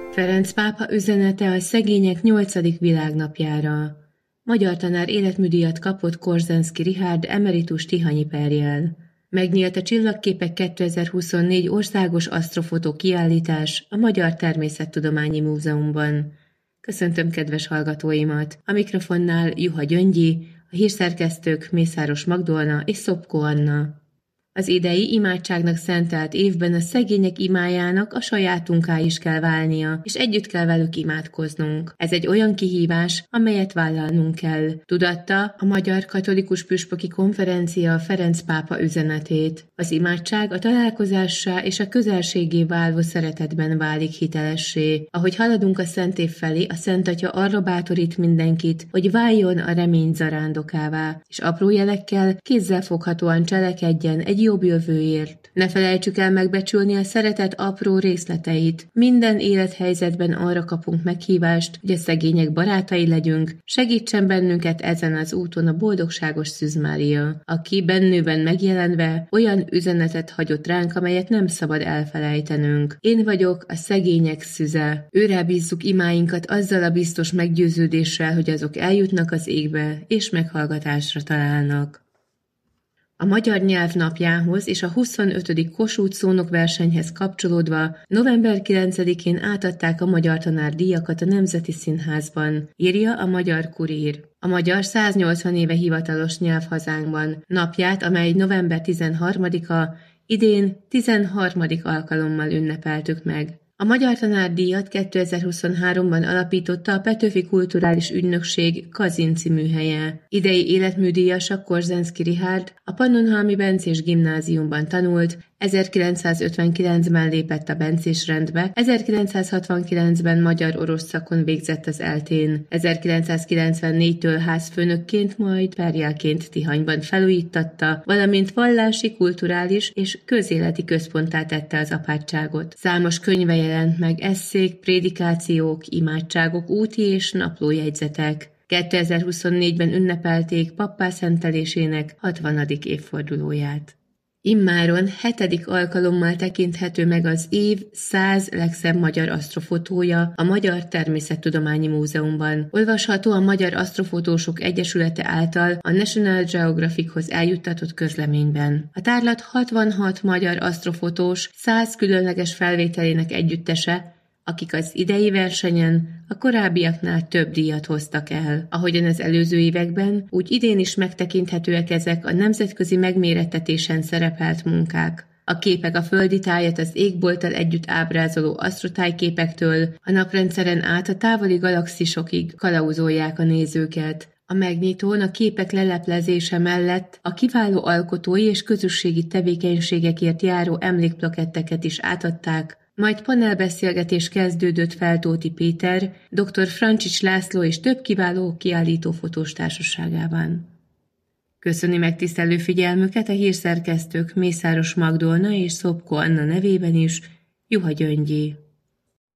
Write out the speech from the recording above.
Ferenc pápa üzenete a szegények 8. világnapjára. Magyar tanár életműdíjat kapott Korzenszky Richárd emeritus tihanyi perjel. Megnyílt a Csillagképek 2024 országos asztrofotó kiállítás a Magyar Természettudományi Múzeumban. Köszöntöm kedves hallgatóimat! A mikrofonnál Juha Gyöngyi, a hírszerkesztők Mészáros Magdolna és Szopko Anna. Az idei imádságnak szentelt évben a szegények imájának a sajátunká is kell válnia, és együtt kell velük imádkoznunk. Ez egy olyan kihívás, amelyet vállalnunk kell, tudatta a Magyar Katolikus Püspöki Konferencia Ferenc pápa üzenetét. Az imádság a találkozássá és a közelségé válvó szeretetben válik hitelessé. Ahogy haladunk a Szent év felé, a Szent Atya arra bátorít mindenkit, hogy váljon a remény zarándokává, és apró jelekkel kézzelfoghatóan cselekedjen egy jobb jövőért. Ne felejtsük el megbecsülni a szeretet apró részleteit. Minden élethelyzetben arra kapunk meghívást, hogy a szegények barátai legyünk. Segítsen bennünket ezen az úton a boldogságos Szűz Mária, aki bennőben megjelenve olyan üzenetet hagyott ránk, amelyet nem szabad elfelejtenünk. Én vagyok a szegények szüze. Őrá bízzuk imáinkat azzal a biztos meggyőződéssel, hogy azok eljutnak az égbe, és meghallgatásra találnak. A magyar nyelv napjához és a 25. Kossuth szónokversenyhez kapcsolódva november 9-én átadták a magyar tanárdíjakat a Nemzeti Színházban, írja a Magyar Kurír. A magyar 180 éve hivatalos nyelv hazánkban napját, amely november 13-a, idén 13. alkalommal ünnepeltük meg. A Magyar Tanárdíjat 2023-ban alapította a Petőfi Kulturális Ügynökség Kazinczy műhelye. Idei életműdíjasa Korzenszky Richárd a Pannonhalmi Bencés Gimnáziumban tanult, 1959-ben lépett a bencés rendbe, 1969-ben magyar-orosz szakon végzett az ELTÉn, 1994-től házfőnökként, majd perjelként Tihanyban felújíttatta, valamint vallási, kulturális és közéleti központtá tette az apátságot. Számos könyve jelent meg, esszék, prédikációk, imádságok, úti és naplójegyzetek. 2024-ben ünnepelték pappá szentelésének 60. évfordulóját. Immáron 7. alkalommal tekinthető meg az év 100 legszebb magyar asztrofotója a Magyar Természettudományi Múzeumban. Olvasható a Magyar Asztrofotósok Egyesülete által a National Geographichoz eljuttatott közleményben. A tárlat 66 magyar asztrofotós 100 különleges felvételének együttese, akik az idei versenyen a korábbiaknál több díjat hoztak el. Ahogyan az előző években, úgy idén is megtekinthetőek ezek a nemzetközi megmérettetésen szerepelt munkák. A képek a földi tájat az égbolttal együtt ábrázoló asztrotájképektől, a naprendszeren át a távoli galaxisokig kalauzolják a nézőket. A megnyitón a képek leleplezése mellett a kiváló alkotói és közösségi tevékenységekért járó emlékplaketteket is átadták, majd panelbeszélgetés kezdődött Feltóti Péter, dr. Francsics László és több kiváló kiállító fotós társaságában. Köszöni megtisztelő figyelmüket a hírszerkesztők Mészáros Magdolna és Szopko Anna nevében is, Juha Gyöngyi.